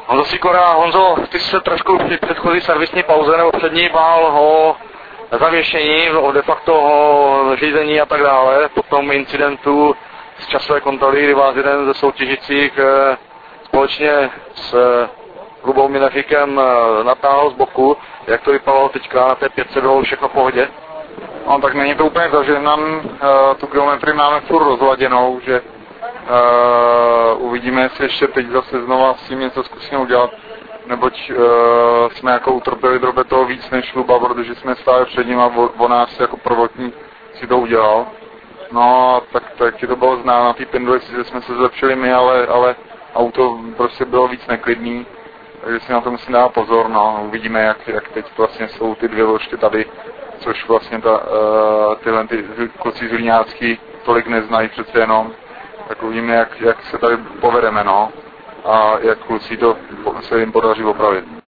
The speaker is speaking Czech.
Honzo Sikora, Honzo, ty jsi se trošku při předchozí servisní pauze nebo před ní bál o zavěšení, o de facto o řízení a tak dále. Po tom incidentu z časové kontroly, kdy vás jeden ze soutěžících společně s Lubou Minaříkem natáhl z boku. Jak to vypadalo teďka na té 500, bylo všechno v pohodě? No tak není to úplně zažehnan, tu geometrii máme furt rozladěnou, že uvidíme, jestli ještě teď zase znova s tím něco zkusíme udělat, neboť jsme jako utrpěli drobě toho víc než Luba, protože jsme stáli před ním a on nás jako prvotní si to udělal. No tak ti to bylo znát na té penduli, že jsme se zlepšili my, ale auto prostě bylo víc neklidný, takže si na to musím dát pozor, no, uvidíme jak teď vlastně jsou ty dvě ložky tady, což vlastně tyhle kluci zlíňácký tolik neznají přece jenom, tak uvidíme jak se tady povedeme, no, a jak kluci to se jim podaří opravit.